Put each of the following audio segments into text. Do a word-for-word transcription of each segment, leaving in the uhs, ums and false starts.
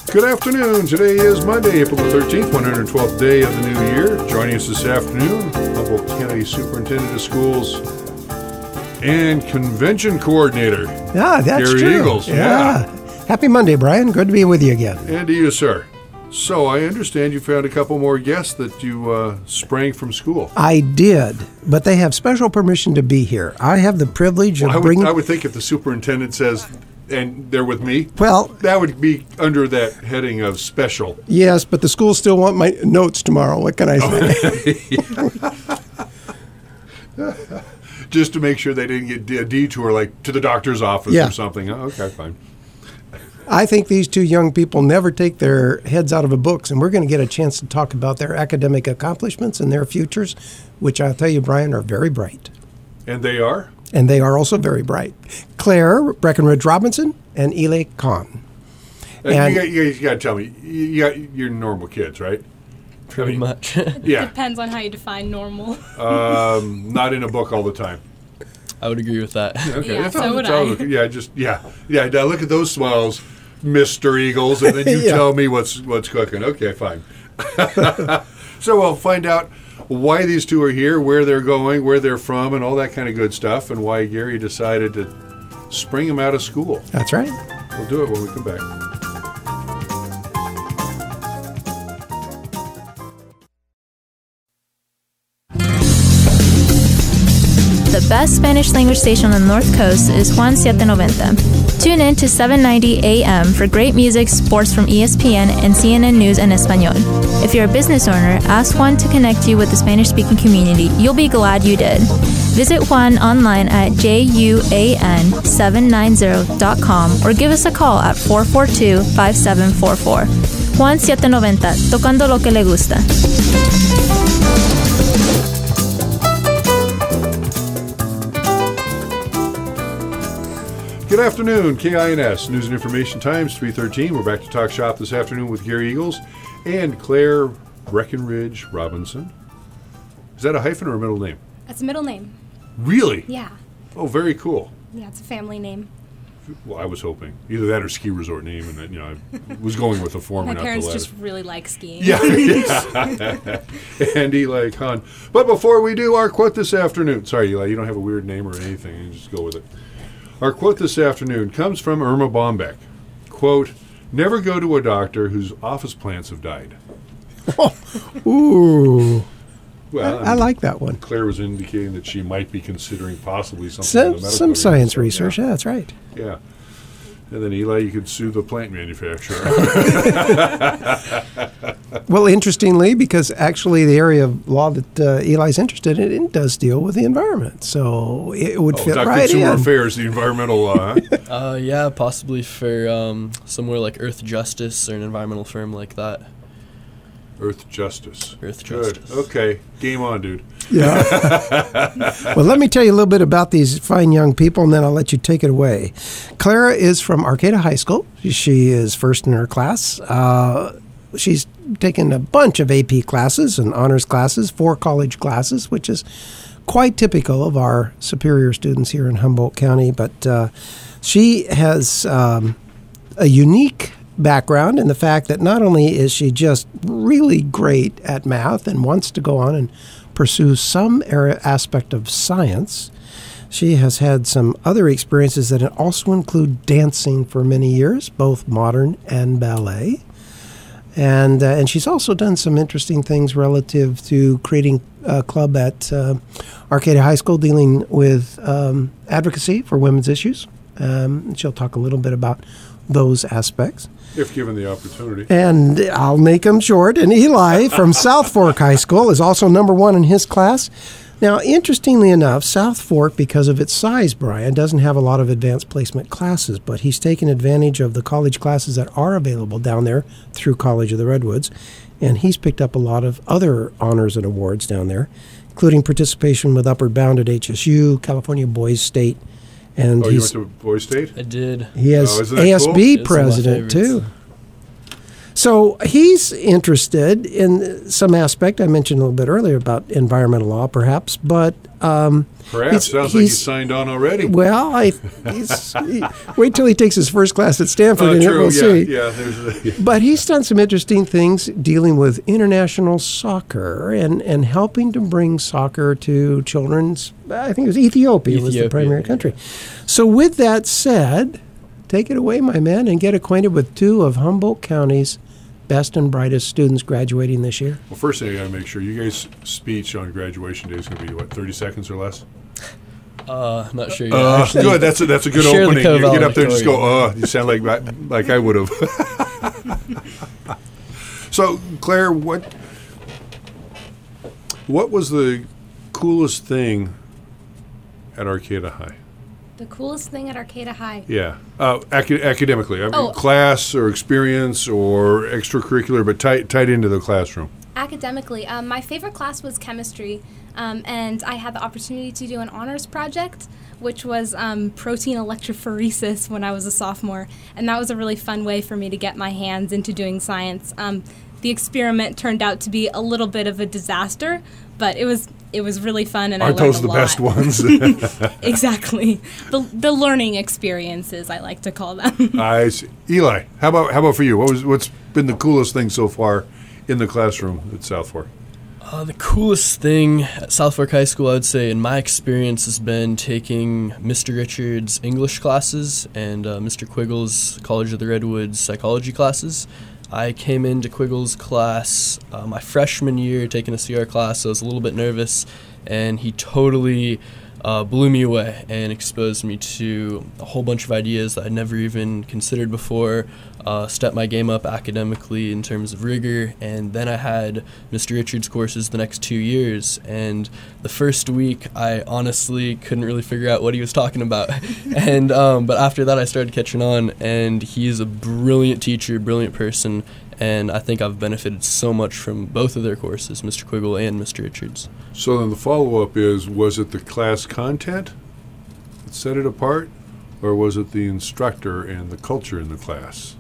Good afternoon. Today is Monday, April the thirteenth, one hundred twelfth day of the new year. Joining us this afternoon, Humboldt County Superintendent of Schools and Convention Coordinator. Yeah, that's Gary true. Eagles. Yeah. yeah. Happy Monday, Brian. Good to be with you again. And to you, sir. So I understand you found a couple more guests that you uh, sprang from school. I did, but they have special permission to be here. I have the privilege Well, of I, would, bringing... I would think if the superintendent says, and they're with me, Well, that would be under that heading of special. yes, but the school still want my notes tomorrow. What can I say? Just to make sure they didn't get a detour, like to the doctor's office Yeah. or something. Oh, okay, fine. I think these two young people never take their heads out of a book, and we're going to get a chance to talk about their academic accomplishments and their futures, which I'll tell you, Brian, are very bright. And they are? And they are also very bright. Claire Breckenridge Robinson and Eli Kahn. And And- you, got, you, got to tell me, you got, you're normal kids, right? Pretty much. Yeah. Depends on how you define normal. Um, not in a book all the time. I would agree with that. Okay. Yeah, that's so all- would that's all- I. Yeah, just, yeah. Yeah, now look at those smiles, Mister Eagles, and then you Yeah. tell me what's what's cooking. Okay, fine. So we'll find out why these two are here, where they're going, where they're from, and all that kind of good stuff, and why Gary decided to spring them out of school. That's right. We'll do it when we come back. The best Spanish language station on the North Coast is Juan seven ninety. Tune in to seven ninety A M for great music, sports from E S P N, and C N N News en Español. If you're a business owner, ask Juan to connect you with the Spanish-speaking community. You'll be glad you did. Visit Juan online at juan seven ninety dot com or give us a call at four four two, five seven four four. Juan seven ninety, tocando lo que le gusta. Good afternoon, K I N S, News and Information Times, three thirteen. We're back to talk shop this afternoon with Gary Eagles and Claire Breckenridge Robinson. Is that a hyphen or a middle name? That's a middle name. Really? Yeah. Oh, very cool. Yeah, it's a family name. Well, I was hoping. Either that or ski resort name, and then, you know, I was going with the former, My not the parents latter. just really like skiing. Yeah, yeah. And Eli Kahn. But before we do our quote this afternoon, sorry, Eli, you don't have a weird name or anything. You just go with it. Our quote this afternoon comes from Irma Bombeck. Quote, "Never go to a doctor whose office plants have died." Ooh, Well, I, I like that one. Claire was indicating that she might be considering possibly something. in Some, the medical some area. science So, research. Yeah. Yeah, that's right. yeah. And then, Eli, you could sue the plant manufacturer. Well, interestingly, because actually the area of law that uh, Eli's interested in, it does deal with the environment. So it would Oh, fit not right consumer in. affairs, the environmental law. Huh? Uh, yeah, possibly for um, somewhere like Earth Justice or an environmental firm like that. Earth Justice. Earth Good. Justice. Okay. Game on, dude. Yeah. Well, let me tell you a little bit about these fine young people, and then I'll let you take it away. Clara is from Arcata High School. She is first in her class. Uh, she's taken a bunch of A P classes and honors classes, four college classes, which is quite typical of our superior students here in Humboldt County. But uh, she has um, a unique background in the fact that not only is she just really great at math and wants to go on and pursue some area, aspect of science, she has had some other experiences that also include dancing for many years, both modern and ballet. And, uh, and she's also done some interesting things relative to creating a club at uh, Arcata High School dealing with um, advocacy for women's issues. Um, she'll talk a little bit about those aspects. If given the opportunity. And I'll make them short. And Eli from South Fork High School is also number one in his class. Now, interestingly enough, South Fork, because of its size, Brian, doesn't have a lot of advanced placement classes, but he's taken advantage of the college classes that are available down there through College of the Redwoods, and he's picked up a lot of other honors and awards down there, including participation with Upward Bound at H S U, California Boys State, and Oh, you he's went to Boys State? I did. he has Oh, isn't that A S B cool? It's one of my president, too. favorites. So he's interested in some aspect. I mentioned a little bit earlier about environmental law, perhaps, but um, Perhaps. he's- Sounds like he's- he's signed on already. well, I he's, he, wait till he takes his first class at Stanford, Oh, and true. we'll yeah, see. yeah. There's a, But he's done some interesting things dealing with international soccer and, and helping to bring soccer to children's, I think it was Ethiopia, was the Ethiopia, primary yeah. country. So with that said, take it away, my man, and get acquainted with two of Humboldt County's best and brightest students graduating this year. well, first thing I got to make sure you guys' speech on graduation day is going to be what, thirty seconds or less. Uh, not sure. Yet. Uh, Actually, good. That's a that's a good share the opening. You get up there and just go, co-valedictorian. uh, you sound like like I would have. So, Claire, what what was the coolest thing at Arcata High? The coolest thing at Arcata High. Yeah, uh, aca- academically, I mean, Oh. class or experience or extracurricular, but tied tied into the classroom. Academically, um, my favorite class was chemistry, um, and I had the opportunity to do an honors project, which was um, protein electrophoresis when I was a sophomore, and that was a really fun way for me to get my hands into doing science. Um, the experiment turned out to be a little bit of a disaster, but it was it was really fun, and Aren't I learned those a the lot. best ones? Exactly, the the learning experiences I like to call them. I see. Eli, how about how about for you? What was what's been the coolest thing so far in the classroom at South Fork? Uh, the coolest thing at South Fork High School, I would say, in my experience, has been taking Mister Richards' English classes and uh, Mister Quiggle's College of the Redwoods psychology classes. I came into Quiggle's class uh, my freshman year, taking a C R class, so I was a little bit nervous, and he totally uh, blew me away and exposed me to a whole bunch of ideas that I'd never even considered before, uh, stepped my game up academically in terms of rigor, and then I had Mister Richards' courses the next two years, and the first week I honestly couldn't really figure out what he was talking about, and um, but after that I started catching on, and he's a brilliant teacher, brilliant person, and I think I've benefited so much from both of their courses, Mister Quiggle and Mister Richards. So then the follow-up is, was it the class content that set it apart, or was it the instructor and the culture in the class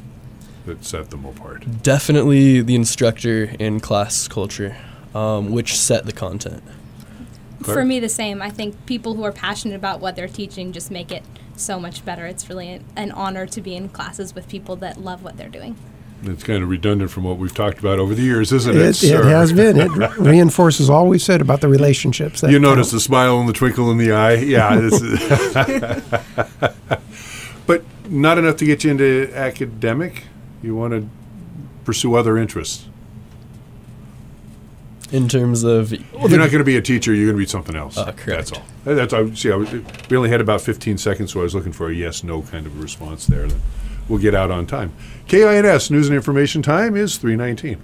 that set them apart? Definitely the instructor and class culture, um, which set the content. Claire? For me, the same. I think people who are passionate about what they're teaching just make it so much better. It's really an, an honor to be in classes with people that love what they're doing. It's kind of redundant from what we've talked about over the years, isn't it? It, it sir? has been. It re- reinforces all we've said about the relationships. That You notice count. the smile and the twinkle in the eye. Yeah. This but not enough to get you into academic? You want to pursue other interests? In terms of, You're not going to be a teacher. You're going to be something else. Uh, correct. That's all. That's all. See, I was, we only had about fifteen seconds, so I was looking for a yes/no kind of a response there. That we'll get out on time. K I N S News and Information time is three nineteen.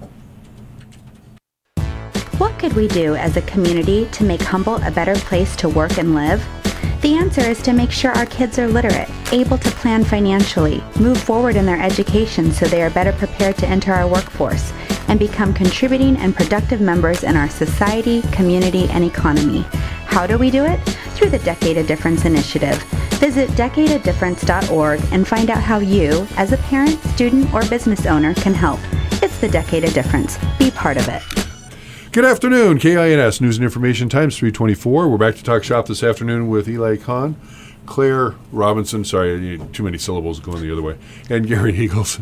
What could we do as a community to make Humboldt a better place to work and live? The answer is to make sure our kids are literate, able to plan financially, move forward in their education so they are better prepared to enter our workforce, and become contributing and productive members in our society, community, and economy. How do we do it? Through the Decade of Difference initiative. Visit decade of difference dot org and find out how you, as a parent, student, or business owner, can help. It's the Decade of Difference. Be part of it. Good afternoon, K I N S News and Information Times three twenty-four. We're back to talk shop this afternoon with Eli Kahn, Claire Robinson, sorry, too many syllables going the other way, and Gary Eagles.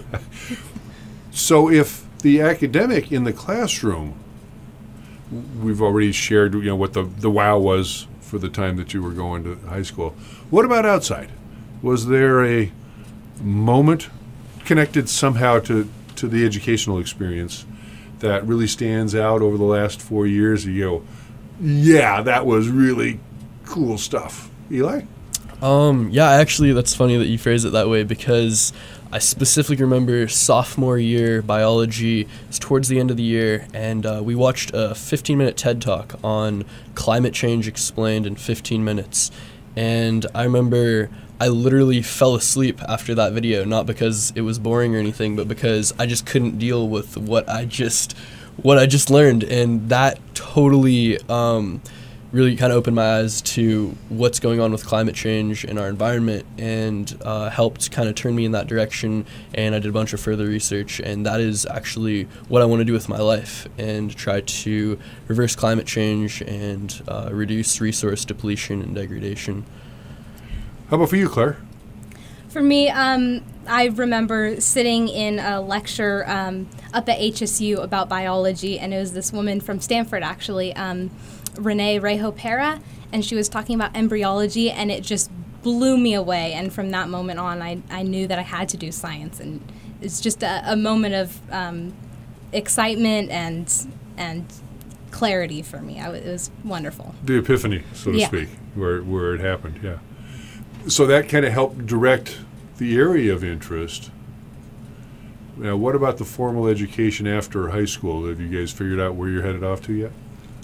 So if the academic in the classroom, we've already shared, you know, what the, the wow was for the time that you were going to high school. What about outside? Was there a moment connected somehow to, to the educational experience that really stands out over the last four years? You go, yeah, that was really cool stuff. Eli? Um, yeah, actually, that's funny that you phrase it that way, because I specifically remember sophomore year biology. It's towards the end of the year, and uh, we watched a fifteen-minute TED Talk on climate change explained in fifteen minutes. And I remember I literally fell asleep after that video, not because it was boring or anything, but because I just couldn't deal with what I just what I just learned, and that totally um, really kind of opened my eyes to what's going on with climate change in our environment, and uh, helped kind of turn me in that direction. And I did a bunch of further research, and that is actually what I want to do with my life, and try to reverse climate change and uh, reduce resource depletion and degradation. How about for you, Claire? For me, um, I remember sitting in a lecture um, up at H S U about biology, and it was this woman from Stanford, actually, um, Renee Rejo-Pera, and she was talking about embryology, and it just blew me away. And from that moment on, I, I knew that I had to do science, and it's just a, a moment of um, excitement and and clarity for me. I w- it was wonderful. The epiphany, so to Yeah. speak, where where it happened, yeah. So that kind of helped direct the area of interest. Now, what about the formal education after high school? Have you guys figured out where you're headed off to yet?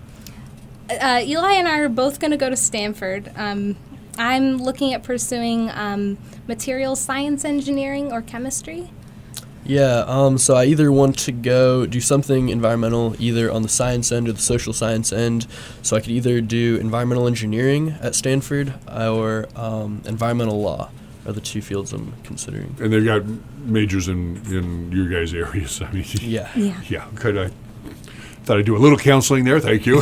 Uh, Eli and I are both going to go to Stanford. Um, I'm looking at pursuing um, materials science engineering or chemistry. Yeah, um, so I either want to go do something environmental, either on the science end or the social science end. So I could either do environmental engineering at Stanford or um, environmental law are the two fields I'm considering. And they've got majors in, in your guys' areas. I mean, Yeah. Yeah. yeah, could I thought I'd do a little counseling there. Thank you.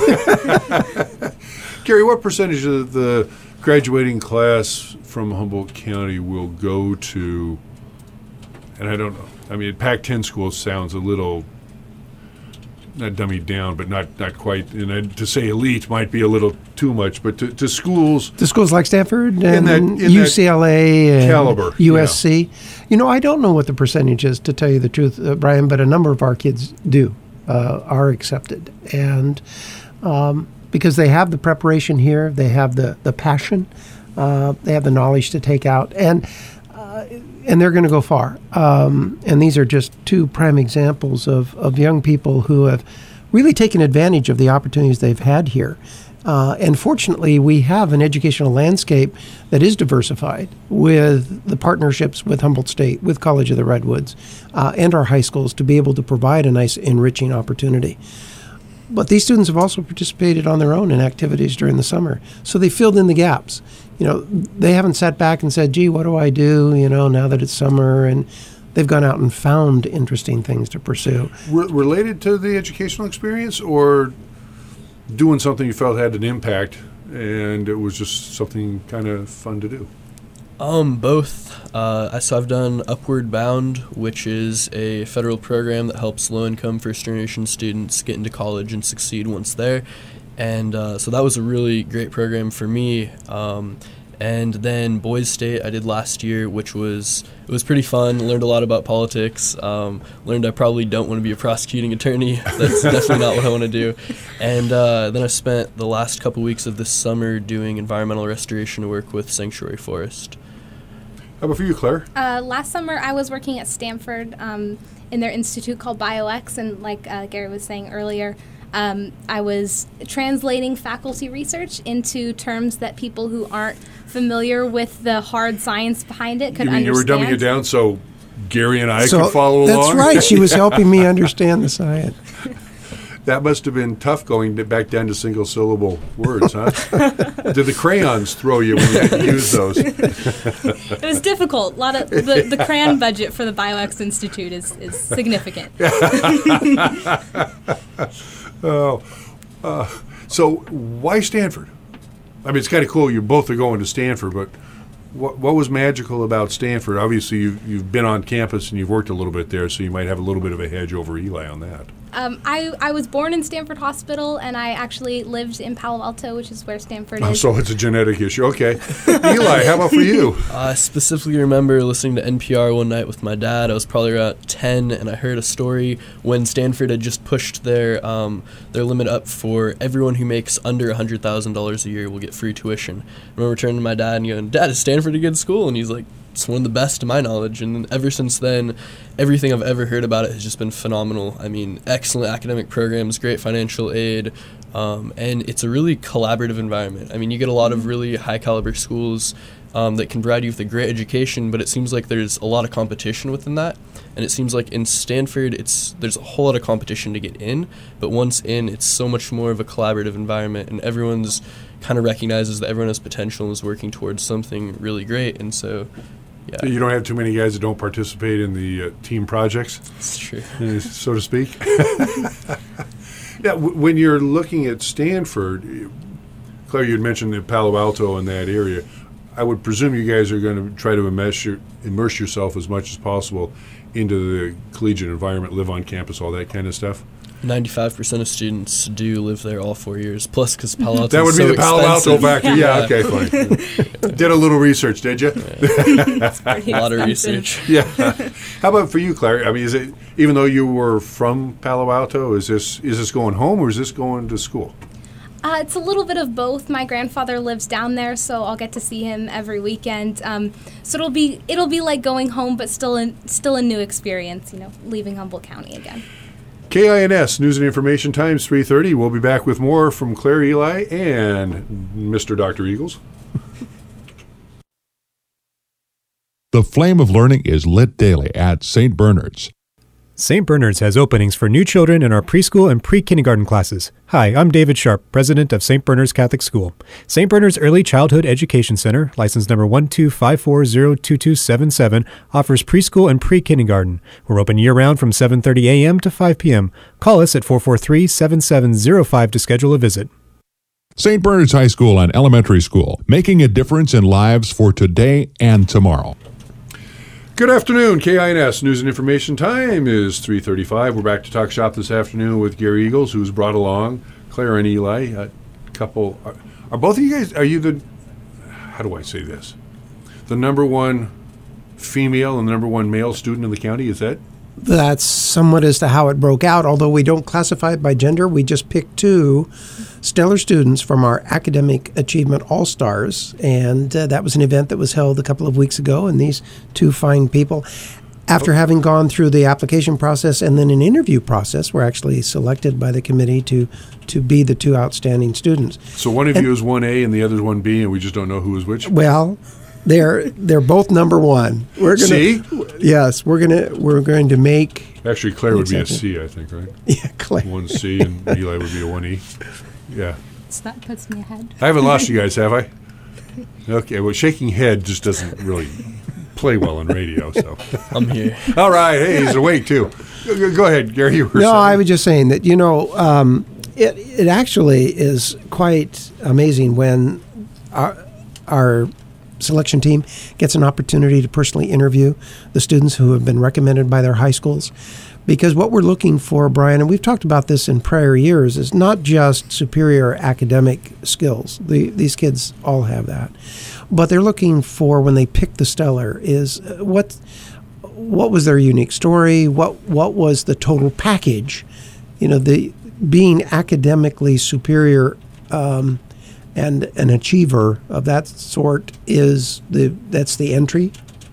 Gary, what percentage of the graduating class from Humboldt County will go to, and I don't know, I mean, Pac ten schools sounds a little, not dummied down, but not, not quite, and I, to say elite might be a little too much, but to, to schools, To schools like Stanford and that- in that U C L A and caliber, U S C. You know, I don't know what the percentage is, to tell you the truth, uh, Brian, but a number of our kids do, uh, are accepted. And um, because they have the preparation here, they have the, the passion, uh, they have the knowledge to take out, and uh, and they're going to go far. Um, and these are just two prime examples of, of young people who have really taken advantage of the opportunities they've had here. Uh, and fortunately, we have an educational landscape that is diversified with the partnerships with Humboldt State, with College of the Redwoods, uh, and our high schools to be able to provide a nice enriching opportunity. But these students have also participated on their own in activities during the summer. So they filled in the gaps. You know, they haven't sat back and said, gee, what do I do, you know, now that it's summer? And they've gone out and found interesting things to pursue. re- related to the educational experience, or doing something you felt had an impact and it was just something kind of fun to do? Um, both. Uh, I- so I've done Upward Bound, which is a federal program that helps low-income first-generation students get into college and succeed once there. And uh, so that was a really great program for me. Um, and then Boys State I did last year, which was it was pretty fun. Learned a lot about politics. Um, learned I probably don't want to be a prosecuting attorney. That's definitely not what I want to do. And uh, then I spent the last couple weeks of this summer doing environmental restoration work with Sanctuary Forest. How about for you, Claire? Uh, last summer, I was working at Stanford um, in their institute called BioX, and like uh, Gary was saying earlier, um, I was translating faculty research into terms that people who aren't familiar with the hard science behind it could You mean understand. you were dumbing it down so Gary and I So could follow that's along? right. She was helping me understand the science. That must have been tough going to back down to single syllable words, huh? Did the crayons throw you when you had to use those? It was difficult. A lot of the, the crayon budget for the BioX Institute is, is significant. Oh, uh, so why Stanford? I mean, it's kind of cool you both are going to Stanford, but what what was magical about Stanford? Obviously, you've, you've been on campus and you've worked a little bit there, so you might have a little bit of a hedge over Eli on that. Um, I, I was born in Stanford Hospital, and I actually lived in Palo Alto, which is where Stanford Oh, is. so it's a genetic issue. Okay. Eli, how about for you? I specifically remember listening to N P R one night with my dad. I was probably around ten, and I heard a story when Stanford had just pushed their um, their limit up for everyone who makes under one hundred thousand dollars a year will get free tuition. I remember turning to my dad and going, "Dad, is Stanford a good school?" And he's like, "It's one of the best to my knowledge." And ever since then, everything I've ever heard about it has just been phenomenal. I mean, excellent academic programs, great financial aid, um, and it's a really collaborative environment. I mean, you get a lot of really high caliber schools um, that can provide you with a great education, but it seems like there's a lot of competition within that. And it seems like in Stanford, it's there's a whole lot of competition to get in, but once in, it's so much more of a collaborative environment, and everyone's kind of recognizes that everyone has potential and is working towards something really great. And so, yeah. You don't have too many guys that don't participate in the uh, team projects, It's true. uh, so to speak. Yeah, w- when you're looking at Stanford, y- Claire, you had mentioned the Palo Alto and that area. I would presume you guys are going to try to immerse, your, immerse yourself as much as possible into the collegiate environment, live on campus, all that kind of stuff. ninety-five percent of students do live there all four years, plus because Palo Alto That would is be so the Palo Alto expensive. factor. Yeah, okay, fine. Did a little research, did you? A lot of research. Yeah. How about for you, Claire? I mean, is it, even though you were from Palo Alto, is this is this going home or is this going to school? Uh, it's a little bit of both. My grandfather lives down there, so I'll get to see him every weekend. Um, so it'll be it'll be like going home, but still a, still a new experience. You know, leaving Humboldt County again. K I N S News and Information Times three thirty. We'll be back with more from Claire Eli and Mister Doctor Eagles. The flame of learning is lit daily at Saint Bernard's. Saint Bernard's has openings for new children in our preschool and pre-kindergarten classes. Hi, I'm David Sharp, president of Saint Bernard's Catholic School. Saint Bernard's Early Childhood Education Center, license number one two five four zero two two seven seven, offers preschool and pre-kindergarten. We're open year-round from seven thirty a.m. to five p.m. Call us at four four three, seven seven zero five to schedule a visit. Saint Bernard's High School and Elementary School, making a difference in lives for today and tomorrow. Good afternoon. K I N S News and Information Time is three thirty-five. We're back to talk shop this afternoon with Gary Eagles, who's brought along Claire and Eli. A couple. Are, are both of you guys? Are you the? How do I say this? The number one female and the number one male student in the county. Is that? That's somewhat as to how it broke out, although we don't classify it by gender. We just picked two stellar students from our Academic Achievement All-Stars, and uh, that was an event that was held a couple of weeks ago, and these two fine people, after having gone through the application process and then an interview process, were actually selected by the committee to, to be the two outstanding students. So one of and, you is one A and the other is one B, and we just don't know who is which? Well, they're they're both number one. We're gonna, C? Yes, we're gonna we're going to make. Actually, Claire would be a C, I think, right? Yeah, Claire. One C and Eli would be a one E. Yeah. So that puts me ahead. I haven't lost you guys, have I? Okay. Well, shaking head just doesn't really play well on radio. So I'm here. All right. Hey, he's awake too. Go, go ahead, Gary. You were no, saying. I was just saying that you know um, it it actually is quite amazing when our our selection team gets an opportunity to personally interview the students who have been recommended by their high schools. Because what we're looking for, Brian, and we've talked about this in prior years, is not just superior academic skills. The, these kids all have that. But they're looking for, when they pick the stellar, is uh, what what was their unique story? What what was the total package? You know, the being academically superior um, and an achiever of that sort is the that's the entry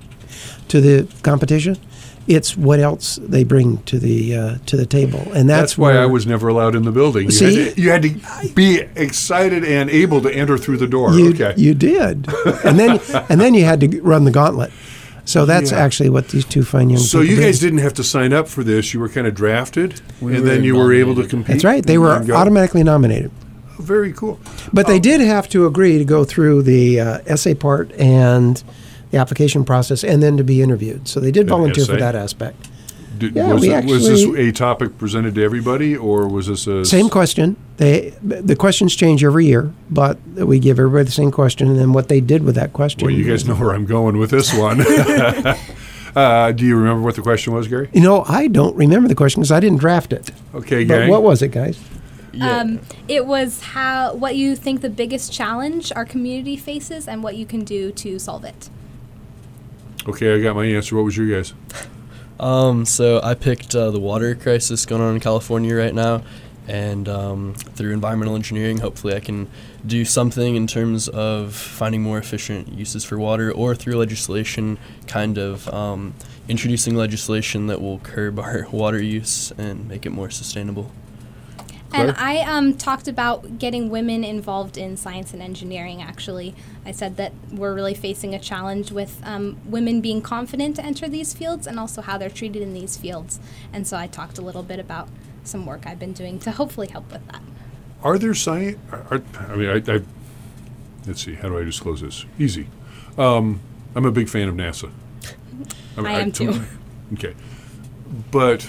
to the competition. It's what else they bring to the uh, to the table, and that's, that's why where, I was never allowed in the building. You, see, had to, you had to be excited and able to enter through the door. You, okay, you did, and then and then you had to run the gauntlet. So that's yeah. actually what these two fine young so people you did. guys didn't have to sign up for this. You were kind of drafted, we and were then you nominated. were able to compete. That's right. They were automatically nominated. Oh, very cool. But um, they did have to agree to go through the uh, essay part and the application process, and then to be interviewed. So they did volunteer for that aspect. Did, yeah, was, we it, actually, was this a topic presented to everybody, or was this a... Same question. They The questions change every year, but we give everybody the same question, and then what they did with that question. Well, you guys know where I'm going with this one. uh, do you remember what the question was, Gary? You know, I don't remember the question because I didn't draft it. Okay, but gang. What was it, guys? Yeah. Um, it was how what you think the biggest challenge our community faces and what you can do to solve it. Okay, I got my answer. What was your guys? Um, so I picked uh, the water crisis going on in California right now, and um, through environmental engineering, hopefully I can do something in terms of finding more efficient uses for water, or through legislation, kind of um, introducing legislation that will curb our water use and make it more sustainable. And Claire? I um, talked about getting women involved in science and engineering, actually. I said that we're really facing a challenge with um, women being confident to enter these fields and also how they're treated in these fields. And so I talked a little bit about some work I've been doing to hopefully help with that. Are there science? Are, I mean, I, I. Let's see. How do I disclose this? Easy. Um, I'm a big fan of NASA. I am too. Okay, but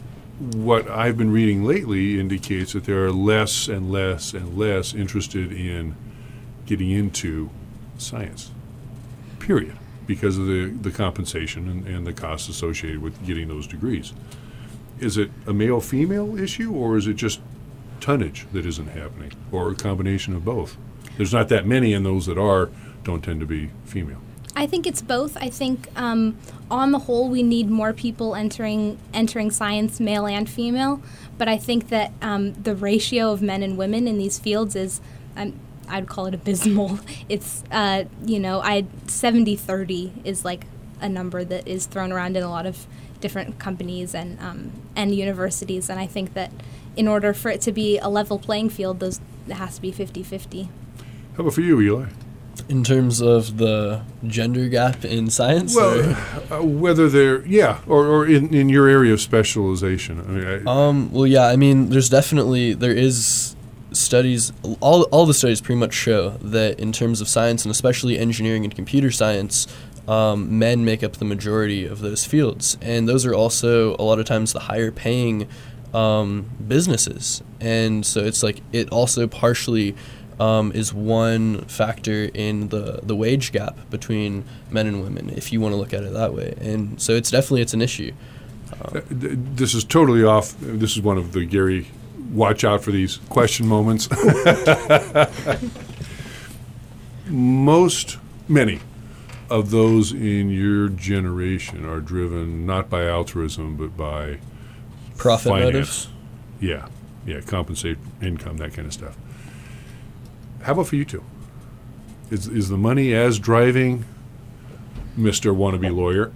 what I've been reading lately indicates that there are less and less and less interested in getting into science. Period, because of the the compensation and, and the costs associated with getting those degrees. Is it a male-female issue, or is it just tonnage that isn't happening, or a combination of both? There's not that many, and those that are don't tend to be female. I think it's both. I think um, on the whole, we need more people entering entering science, male and female. But I think that um, the ratio of men and women in these fields is, um, I'd call it abysmal. It's, uh, you know, I seventy thirty is like a number that is thrown around in a lot of different companies and um, and universities. And I think that in order for it to be a level playing field, those it has to be fifty fifty. How about for you, Eli? In terms of the gender gap in science? Well, uh, whether they're, yeah, or, or in, in your area of specialization. I mean, I, Um, well, yeah, I mean, there's definitely, there is studies, all, all the studies pretty much show that in terms of science, and especially engineering and computer science, um, men make up the majority of those fields. And those are also, a lot of times, the higher paying um, businesses. And so it's like, it also partially Um, is one factor in the, the wage gap between men and women, if you want to look at it that way. And so it's definitely, it's an issue. Uh, th- this is totally off. This is one of the Gary, watch out for these question moments. Most, many of those in your generation are driven not by altruism, but by Profit finance. motives? Yeah, yeah, compensate income, that kind of stuff. How about for you two? Is is the money as driving, Mister Wannabe Lawyer?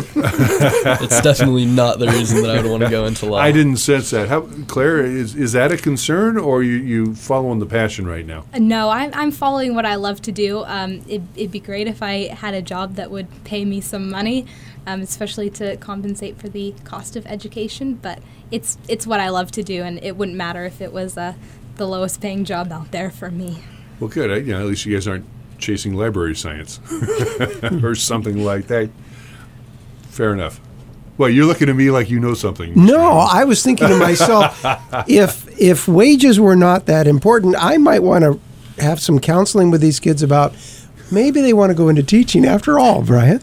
It's definitely not the reason that I would want to go into law. I didn't sense that. How, Claire, is is that a concern, or are you, you following the passion right now? Uh, No, I'm, I'm following what I love to do. Um, it, it'd be great if I had a job that would pay me some money, um, especially to compensate for the cost of education. But it's it's what I love to do, and it wouldn't matter if it was uh, the lowest paying job out there for me. Well, good. I, you know, at least you guys aren't chasing library science or something like that. Fair enough. Well, you're looking at me like you know something. No, I was thinking to myself, if if wages were not that important, I might want to have some counseling with these kids about maybe they want to go into teaching after all, Brian.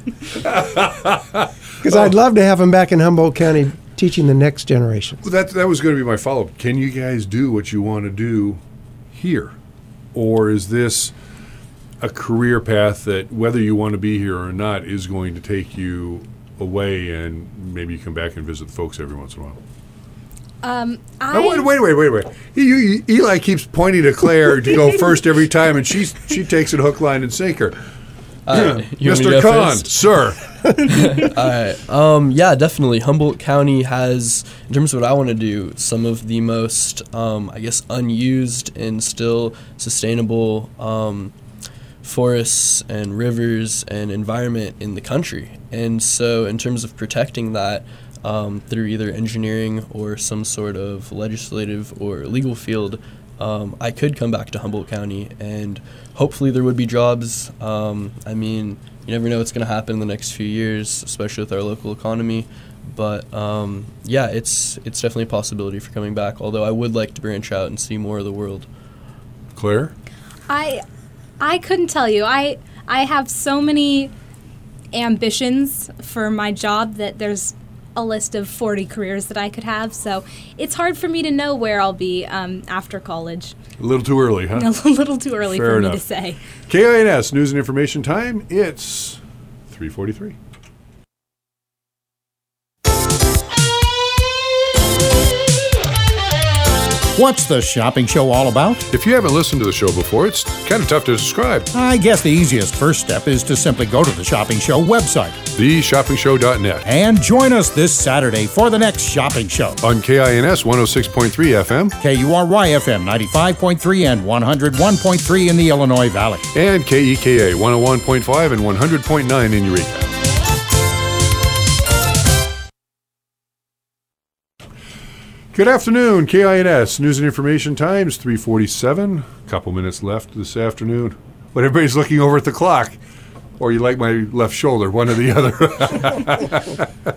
Because I'd love to have them back in Humboldt County teaching the next generation. Well, that that was going to be my follow-up. Can you guys do what you want to do here? Or is this a career path that, whether you want to be here or not, is going to take you away, and maybe you come back and visit the folks every once in a while? Um, I Now, wait, wait, wait, wait, wait. You, you, Eli keeps pointing to Claire to go first every time, and she she takes it hook, line, and sinker. Uh, you want me to Mister go Khan, first? sir. All right. Um, yeah, definitely. Humboldt County has, in terms of what I want to do, some of the most, um, I guess, unused and still sustainable um, forests and rivers and environment in the country. And so in terms of protecting that um, through either engineering or some sort of legislative or legal field, um, I could come back to Humboldt County, and hopefully there would be jobs. Um, I mean, you never know what's going to happen in the next few years, especially with our local economy. But um, yeah, it's it's definitely a possibility for coming back, although I would like to branch out and see more of the world. Claire? I I couldn't tell you. I I have so many ambitions for my job that there's a list of forty careers that I could have. So it's hard for me to know where I'll be um, after college. A little too early, huh? A little too early Fair for enough. me to say. K I N S News and Information Time. It's three forty-three. What's the shopping show all about? If you haven't listened to the show before, it's kind of tough to describe. I guess the easiest first step is to simply go to the Shopping Show website. the shopping show dot net. And join us this Saturday for the next shopping show. On K I N S one oh six point three F M. K U R Y F M ninety-five point three and one oh one point three in the Illinois Valley. And K E K A one oh one point five and one hundred point nine in Eureka. Good afternoon, K I N S News and Information Times, three forty-seven. A couple minutes left this afternoon. But everybody's looking over at the clock. Or you like my left shoulder, one or the other.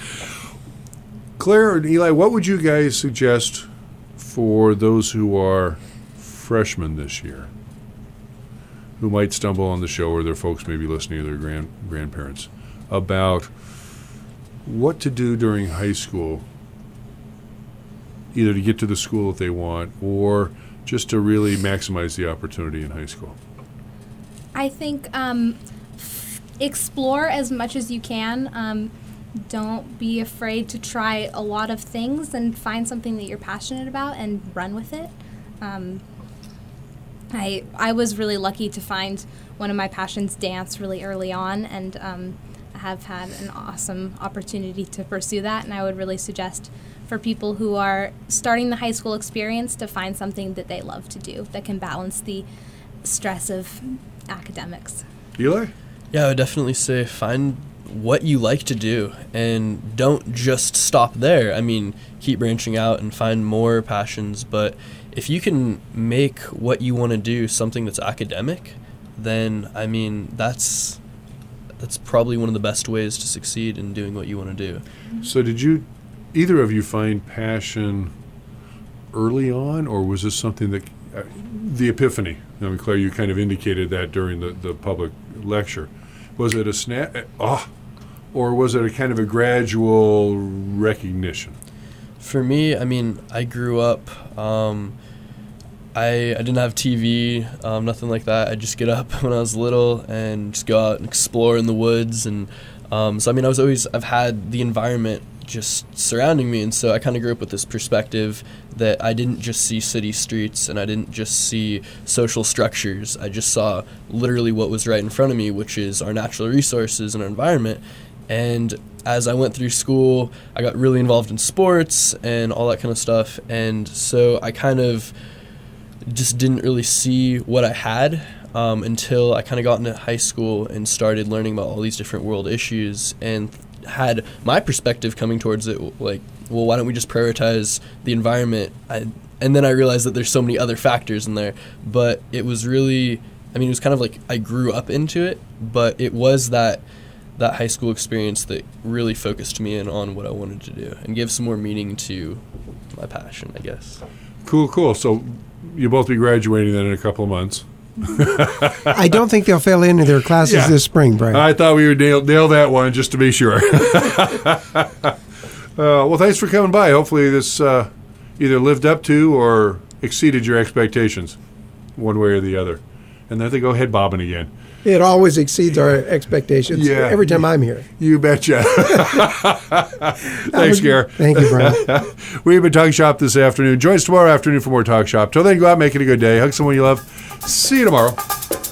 Claire and Eli, what would you guys suggest for those who are freshmen this year, who might stumble on the show, or their folks may be listening to their grand grandparents, about what to do during high school, either to get to the school that they want or just to really maximize the opportunity in high school? I think um, explore as much as you can. Um, don't be afraid to try a lot of things and find something that you're passionate about and run with it. Um, I I was really lucky to find one of my passions, dance, really early on, and um, I have had an awesome opportunity to pursue that, and I would really suggest for people who are starting the high school experience to find something that they love to do that can balance the stress of academics. Eli? Yeah, I would definitely say find what you like to do and don't just stop there. I mean, keep branching out and find more passions, but if you can make what you want to do something that's academic, then, I mean, that's that's probably one of the best ways to succeed in doing what you want to do. So did you, either of you, find passion early on, or was this something that, uh, the epiphany? I mean, Claire, you kind of indicated that during the, the public lecture. Was it a snap, oh, or was it a kind of a gradual recognition? For me, I mean, I grew up, um, I, I didn't have T V, um, nothing like that. I'd just get up when I was little and just go out and explore in the woods. And um, so, I mean, I was always, I've had the environment just surrounding me. And so I kind of grew up with this perspective that I didn't just see city streets and I didn't just see social structures. I just saw literally what was right in front of me, which is our natural resources and our environment. And as I went through school, I got really involved in sports and all that kind of stuff. And so I kind of just didn't really see what I had um, until I kind of got into high school and started learning about all these different world issues and had my perspective coming towards it, like, well, why don't we just prioritize the environment? I, and then I realized that there's so many other factors in there. But it was really, I mean, it was kind of like I grew up into it, but it was that that high school experience that really focused me in on what I wanted to do and gave some more meaning to my passion, I guess. Cool, cool. So you'll both be graduating then in a couple of months. I don't think they'll fail any of their classes Yeah. this spring, Brian. I thought we would nail, nail that one just to be sure. uh, well, thanks for coming by. Hopefully this uh, either lived up to or exceeded your expectations, one way or the other. And then they go head bobbing again. It always exceeds our expectations Yeah. every time I'm here. You betcha. Thanks, Gare. Thank you, Brian. We've been Talk Shop this afternoon. Join us tomorrow afternoon for more Talk Shop. Till then, go out, make it a good day. Hug someone you love. See you tomorrow.